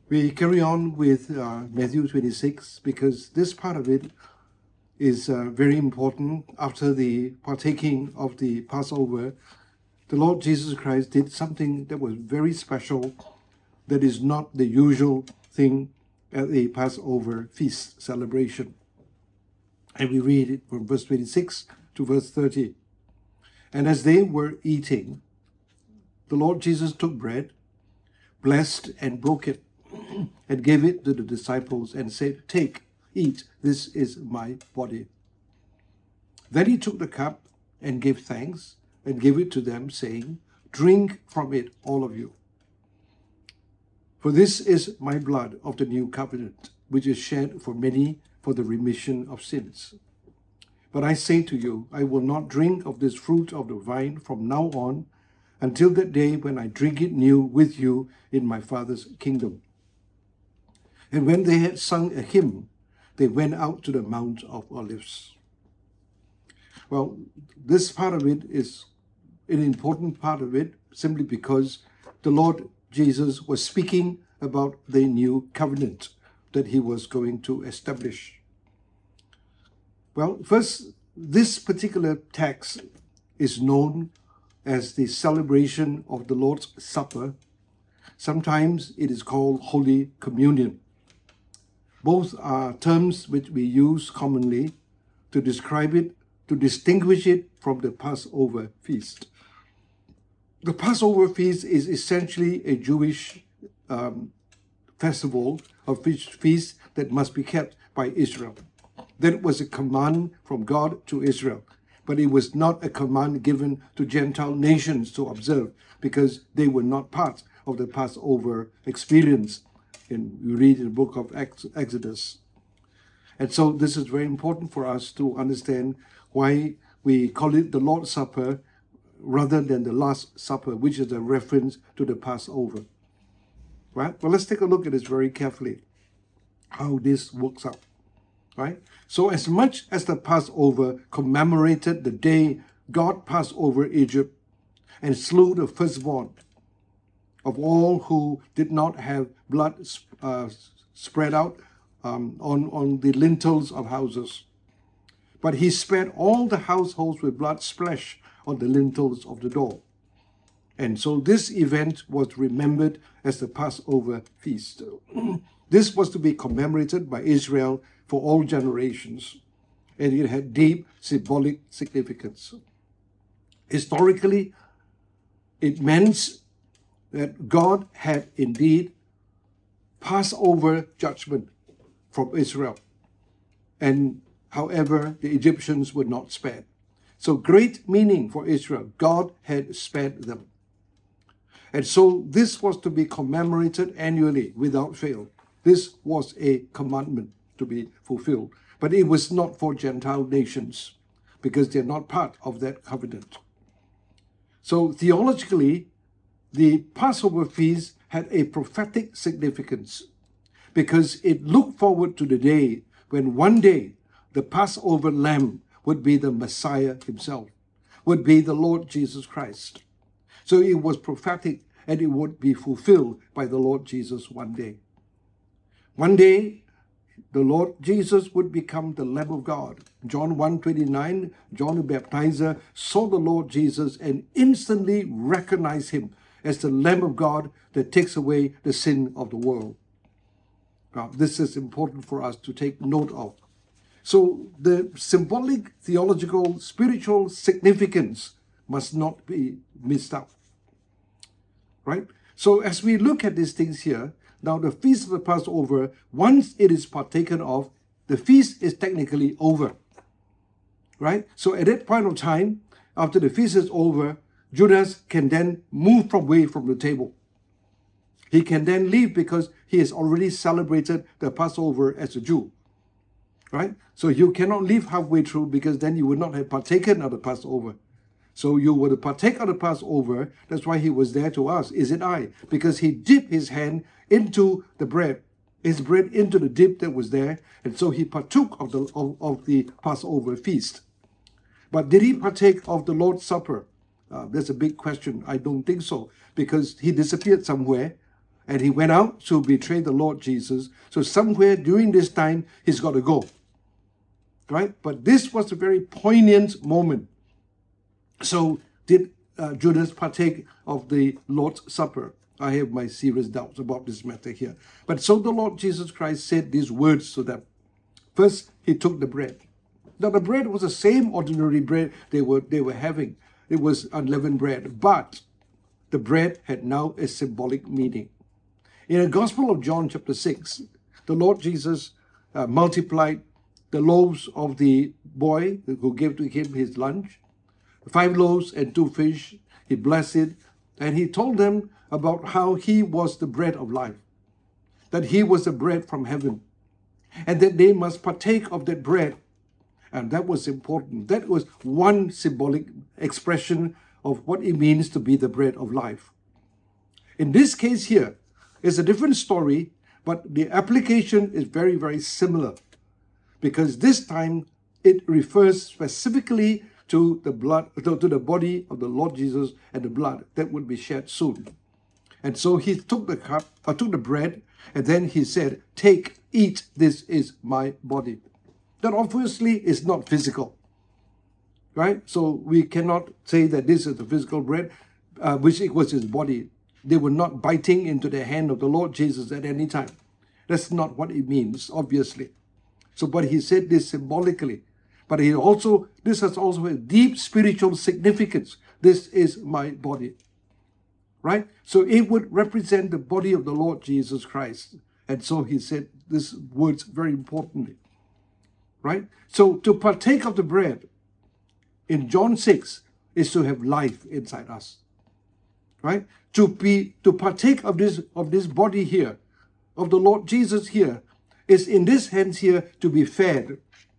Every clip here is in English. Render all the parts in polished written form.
We carry on with Matthew 26 because this part of it is very important. After the partaking of the Passover, the Lord Jesus Christ did something that was very special, that is not the usual thing at a Passover feast celebration. And we read it from verse 26 to verse 30. And as they were eating, the Lord Jesus took bread, blessed and broke it, and gave it to the disciples and said, "Take, eat, this is my body." Then he took the cup and gave thanks and gave it to them, saying, "Drink from it, all of you. For this is my blood of the new covenant, which is shed for many for the remission of sins. But I say to you, I will not drink of this fruit of the vine from now on until that day when I drink it new with you in my Father's kingdom." And when they had sung a hymn, they went out to the Mount of Olives. Well, this part of it is an important part of it simply because the Lord Jesus was speaking about the new covenant that he was going to establish. Well, first, this particular text is known as the celebration of the Lord's Supper. Sometimes it is called Holy Communion. Both are terms which we use commonly to describe it, to distinguish it from the Passover feast. The Passover feast is essentially a Jewish festival of feast that must be kept by Israel. That was a command from God to Israel, but it was not a command given to Gentile nations to observe because they were not part of the Passover experience. And we read in the book of Exodus. And so this is very important for us to understand why we call it the Lord's Supper rather than the Last Supper, which is a reference to the Passover. Right? Well, let's take a look at this very carefully, how this works out. Right? So as much as the Passover commemorated the day God passed over Egypt and slew the firstborn of all who did not have blood spread out on the lintels of houses, but he spared all the households with blood splashed on the lintels of the door. And so this event was remembered as the Passover feast. This was to be commemorated by Israel for all generations, and it had deep symbolic significance. Historically, it meant that God had indeed passed over judgment from Israel, and however, the Egyptians were not spared. So great meaning for Israel. God had spared them. And so this was to be commemorated annually without fail. This was a commandment to be fulfilled. But it was not for Gentile nations because they're not part of that covenant. So theologically, the Passover feast had a prophetic significance because it looked forward to the day when one day the Passover lamb would be the Messiah himself, would be the Lord Jesus Christ. So it was prophetic and it would be fulfilled by the Lord Jesus one day. One day, the Lord Jesus would become the Lamb of God. John 1:29, John the Baptizer saw the Lord Jesus and instantly recognized him as the Lamb of God that takes away the sin of the world. Now, this is important for us to take note of. So the symbolic, theological, spiritual significance must not be missed out. Right? So as we look at these things here, now the feast of the Passover, once it is partaken of, the feast is technically over. Right? So at that point of time, after the feast is over, Judas can then move away from the table. He can then leave because he has already celebrated the Passover as a Jew. Right? So you cannot leave halfway through because then you would not have partaken of the Passover. So you were to partake of the Passover. That's why he was there to ask, "Is it I?" Because he dipped his hand into the bread, his bread into the dip that was there, and so he partook of the Passover feast. But did he partake of the Lord's Supper? That's a big question. I don't think so, because he disappeared somewhere, And he went out to betray the Lord Jesus. So somewhere during this time, he's got to go. Right? But this was a very poignant moment. So did Judas partake of the Lord's Supper? I have my serious doubts about this matter here. But so the Lord Jesus Christ said these words to them. First, he took the bread. Now the bread was the same ordinary bread they were having. It was unleavened bread. But the bread had now a symbolic meaning. In the Gospel of John chapter 6, the Lord Jesus multiplied the loaves of the boy who gave to him his lunch. 5 loaves and 2 fish. He blessed it. And he told them about how he was the bread of life. That he was the bread from heaven. And that they must partake of that bread. And that was important. That was one symbolic expression of what it means to be the bread of life. In this case here, it's a different story, but the application is very, very similar. Because this time it refers specifically to the blood, to the body of the Lord Jesus and the blood that would be shed soon. And so he took the cup, took the bread, and then he said, "Take, eat, this is my body." That obviously is not physical, right? So we cannot say that this is the physical bread, which equals his body. They were not biting into the hand of the Lord Jesus at any time. That's not what it means, obviously. So, but he said this symbolically. But this has also a deep spiritual significance. This is my body. Right? So it would represent the body of the Lord Jesus Christ. And so he said these words very importantly. Right? So to partake of the bread in John 6 is to have life inside us. Right? To partake of this body here, of the Lord Jesus here, is in this hands here to be fed.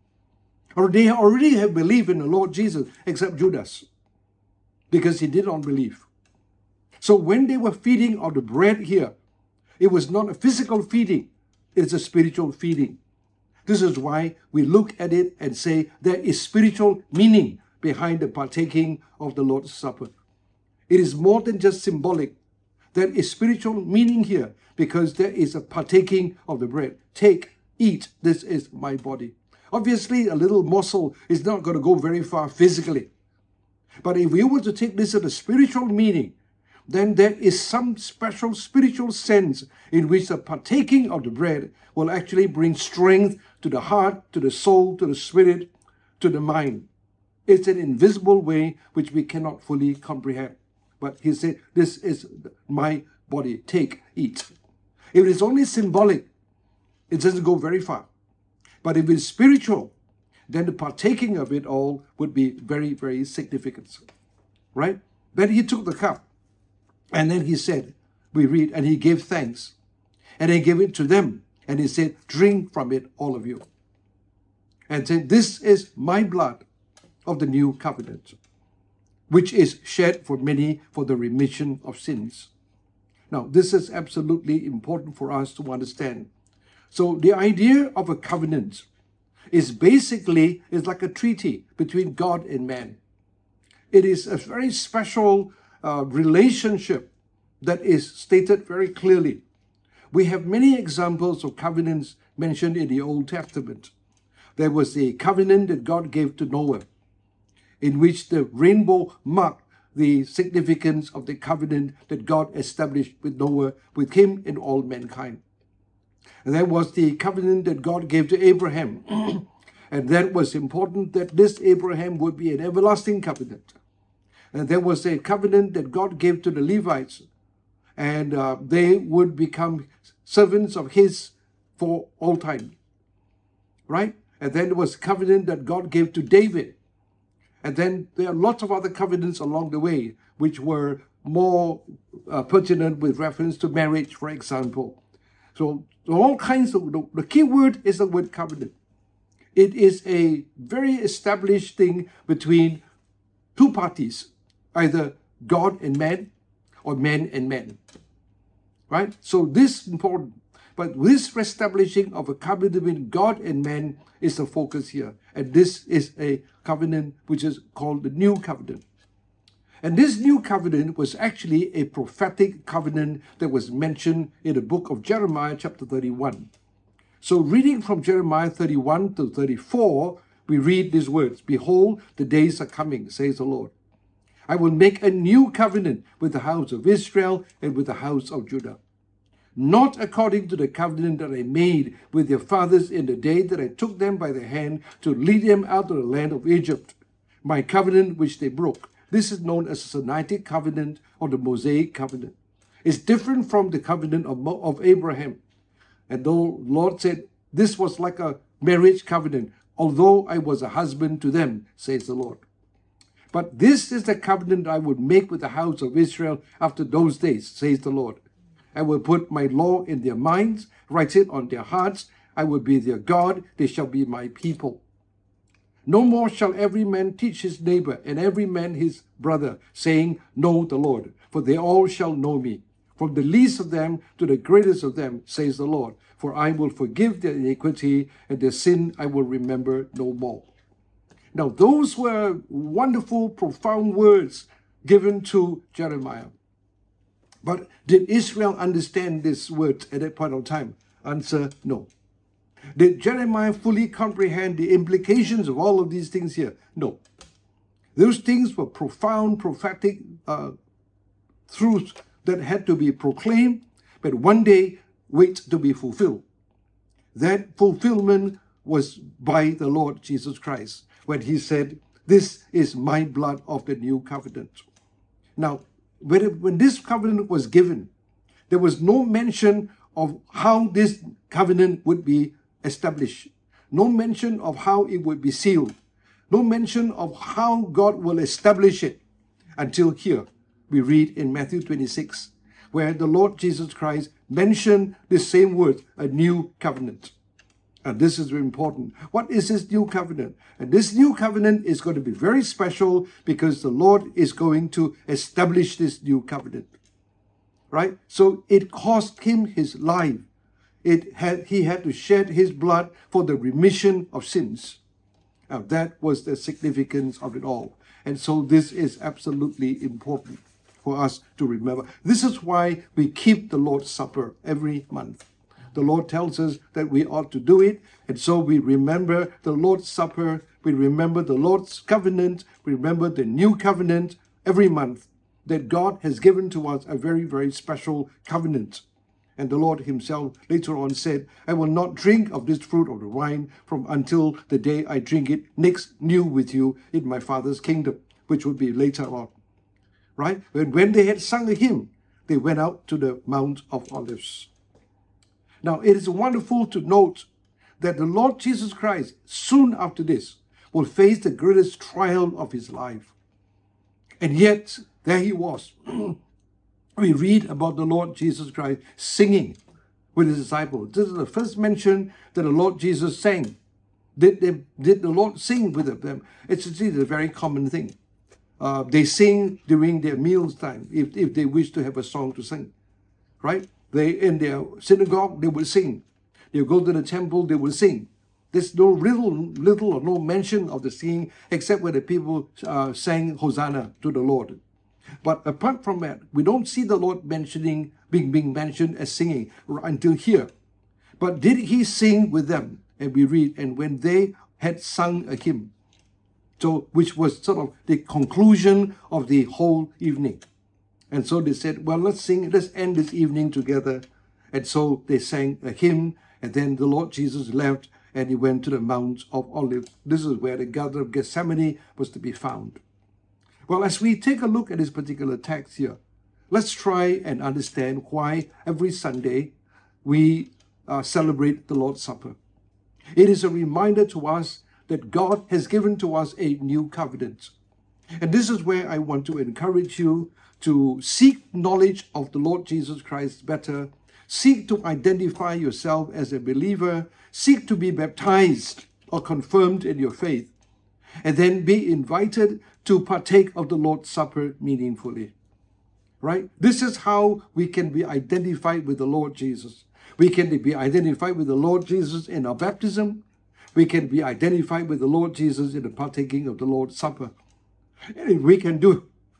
Or they already have believed in the Lord Jesus, except Judas, because he did not believe. So when they were feeding of the bread here, it was not a physical feeding, it's a spiritual feeding. This is why we look at it and say there is spiritual meaning behind the partaking of the Lord's Supper. It is more than just symbolic. There is spiritual meaning here because there is a partaking of the bread. Take, eat, this is my body. Obviously, a little morsel is not going to go very far physically. But if we were to take this as a spiritual meaning, then there is some special spiritual sense in which the partaking of the bread will actually bring strength to the heart, to the soul, to the spirit, to the mind. It's an invisible way which we cannot fully comprehend. But he said, this is my body. Take, eat. If it is only symbolic, it doesn't go very far. But if it's spiritual, then the partaking of it all would be very, very significant. Right? Then he took the cup. And then he said, we read, and he gave thanks. And he gave it to them. And he said, drink from it, all of you. And said, this is my blood of the new covenant, which is shed for many for the remission of sins. Now, this is absolutely important for us to understand. So the idea of a covenant is like a treaty between God and man. It is a very special relationship that is stated very clearly. We have many examples of covenants mentioned in the Old Testament. There was a covenant that God gave to Noah, in which the rainbow marked the significance of the covenant that God established with Noah, with him and all mankind. And that was the covenant that God gave to Abraham. And that was important, that this Abraham would be an everlasting covenant. And there was a covenant that God gave to the Levites, and they would become servants of his for all time. Right? And then there was a covenant that God gave to David. And then there are lots of other covenants along the way, which were more pertinent with reference to marriage, for example. So all kinds of, the key word is the word covenant. It is a very established thing between two parties, either God and man or man and man. Right? So this is important. But this establishing of a covenant between God and man is the focus here. And this is a covenant which is called the New Covenant. And this new covenant was actually a prophetic covenant that was mentioned in the book of Jeremiah chapter 31. So reading from Jeremiah 31 to 34, we read these words, "Behold, the days are coming, says the Lord. I will make a new covenant with the house of Israel and with the house of Judah. Not according to the covenant that I made with their fathers in the day that I took them by the hand to lead them out of the land of Egypt, my covenant which they broke." This is known as the Sinaitic covenant or the Mosaic covenant. It's different from the covenant of Abraham. And though Lord said this was like a marriage covenant, although I was a husband to them, says the Lord. But this is the covenant I would make with the house of Israel after those days, says the Lord. I will put my law in their minds, write it on their hearts. I will be their God, they shall be my people. No more shall every man teach his neighbor and every man his brother, saying, Know the Lord, for they all shall know me, from the least of them to the greatest of them, says the Lord. For I will forgive their iniquity, and their sin I will remember no more. Now, those were wonderful, profound words given to Jeremiah. But did Israel understand these words at that point of time? Answer, no. Did Jeremiah fully comprehend the implications of all of these things here? No. Those things were profound, prophetic truths that had to be proclaimed, but one day wait to be fulfilled. That fulfillment was by the Lord Jesus Christ, when he said, "This is my blood of the new covenant." Now, when this covenant was given, there was no mention of how this covenant would be established, no mention of how it would be sealed, no mention of how God will establish it, until here we read in Matthew 26, where the Lord Jesus Christ mentioned the same words, a new covenant. And this is very important. What is this new covenant? And this new covenant is going to be very special because the Lord is going to establish this new covenant. Right? So it cost him his life. He had to shed his blood for the remission of sins. Now that was the significance of it all. And so this is absolutely important for us to remember. This is why we keep the Lord's Supper every month. The Lord tells us that we ought to do it. And so we remember the Lord's Supper. We remember the Lord's covenant. We remember the new covenant every month, that God has given to us a very, very special covenant. And the Lord himself later on said, "I will not drink of this fruit of the wine from until the day I drink it next new with you in my Father's kingdom," which would be later on. Right? When they had sung a hymn, they went out to the Mount of Olives. Now, it is wonderful to note that the Lord Jesus Christ, soon after this, will face the greatest trial of his life. And yet, there he was. We read about the Lord Jesus Christ singing with his disciples. This is the first mention that the Lord Jesus sang. Did the Lord sing with them? It's a very common thing. They sing during their meals time if they wish to have a song to sing. Right? They in their synagogue, they will sing. They go to the temple, they will sing. There's no little or no mention of the singing except when the people sang Hosanna to the Lord. But apart from that, we don't see the Lord being mentioned as singing until here. But did he sing with them? And we read, and when they had sung a hymn, so which was sort of the conclusion of the whole evening. And so they said, well, let's end this evening together. And so they sang a hymn, and then the Lord Jesus left, and he went to the Mount of Olives. This is where the Garden of Gethsemane was to be found. Well, as we take a look at this particular text here, let's try and understand why every Sunday we celebrate the Lord's Supper. It is a reminder to us that God has given to us a new covenant. And this is where I want to encourage you to seek knowledge of the Lord Jesus Christ better, seek to identify yourself as a believer, seek to be baptized or confirmed in your faith, and then be invited to partake of the Lord's Supper meaningfully. Right? This is how we can be identified with the Lord Jesus. We can be identified with the Lord Jesus in our baptism. We can be identified with the Lord Jesus in the partaking of the Lord's Supper. And if we can do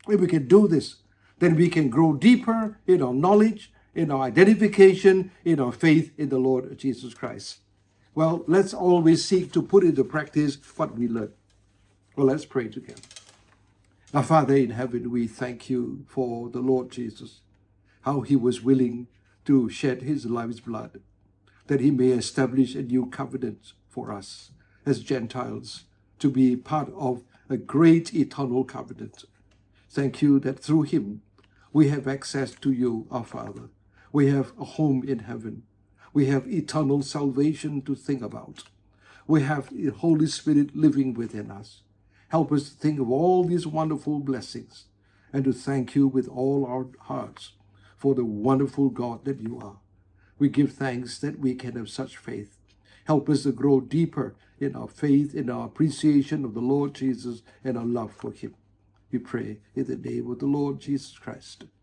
If we can do this, then we can grow deeper in our knowledge, in our identification, in our faith in the Lord Jesus Christ. Well, let's always seek to put into practice what we learn. Well, let's pray together. Our Father in heaven, we thank you for the Lord Jesus, how he was willing to shed his life's blood, that he may establish a new covenant for us as Gentiles to be part of a great eternal covenant. Thank you that through him we have access to you, our Father. We have a home in heaven. We have eternal salvation to think about. We have the Holy Spirit living within us. Help us to think of all these wonderful blessings and to thank you with all our hearts for the wonderful God that you are. We give thanks that we can have such faith. Help us to grow deeper in our faith, in our appreciation of the Lord Jesus and our love for him. We pray in the name of the Lord Jesus Christ.